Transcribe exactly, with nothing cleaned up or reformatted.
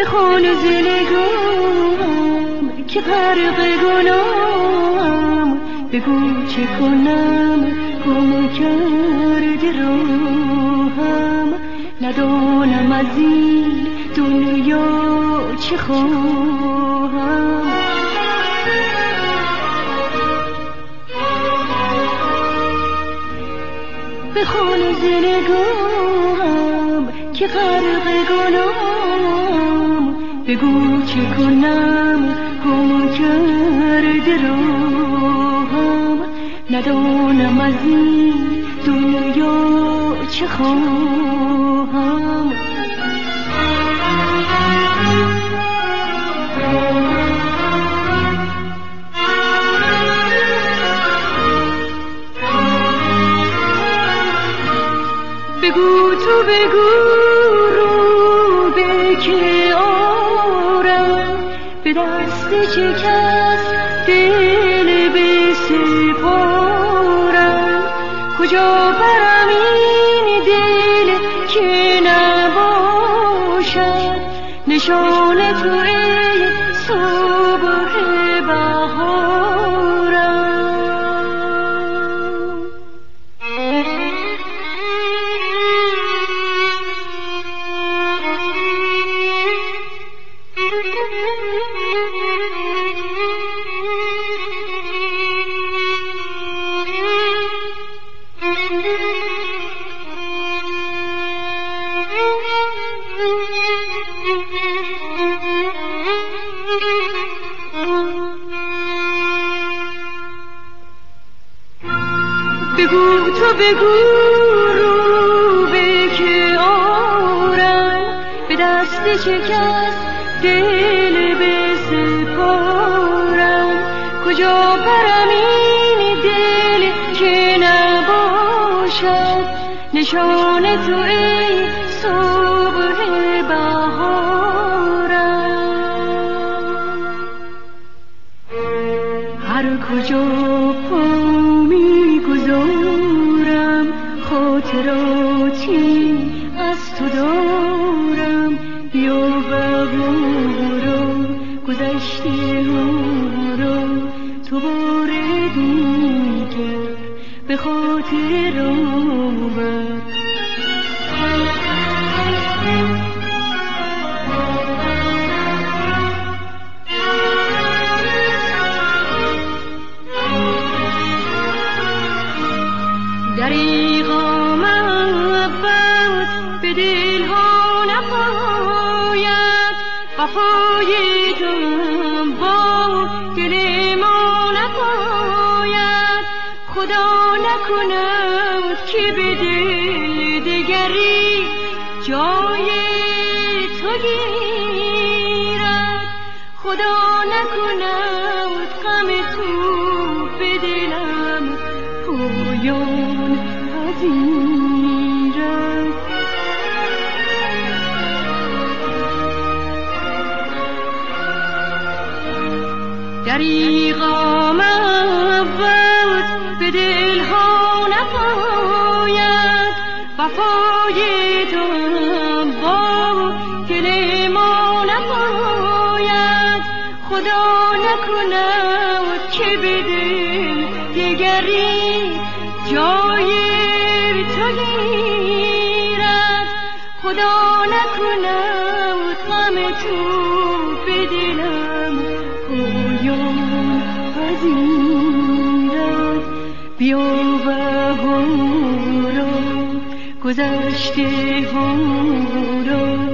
بخون زنگام که غرق گناهم، بگو چه کنم گم کرده راهم، ندانم از این دنیا چه خواهم. بخون زنگام که غرق گناهم، بگو چه کنم گم کرده راهم، ندانم از این دنیا چه خواهم. بگو تو بگو رو به که آرم، به دست چه کس دل بسپارم، کجا برم این دل که نباشد نشان تو ای صبح بهارم. بگو تو بگو رو به که آرم، به دست چه کس دل بسپارم، کجا برم این دل که نباشد نشان تو ای صبح بهارم. هر کجا پا میگذارم خاطراتی از تو دارم، بیا بهارا گذشته ها را تو بار دیگر به خاطر آور. دریغا محبت به دل ها نپاید، وفای تو با دل ما نپاید، خدا نکند که به دل دگری جای تو گیرد، خدا نکند غم تو به دلم پویان پذیرد. دریغا محبت به دل ها نپاید، وفای تو با دل ما نپاید، خدا نکند که به دل دگری جای تو گیرد، خدا نکند غم تو به دلم پویان پذیرد. بیا بهارا گذشته ها را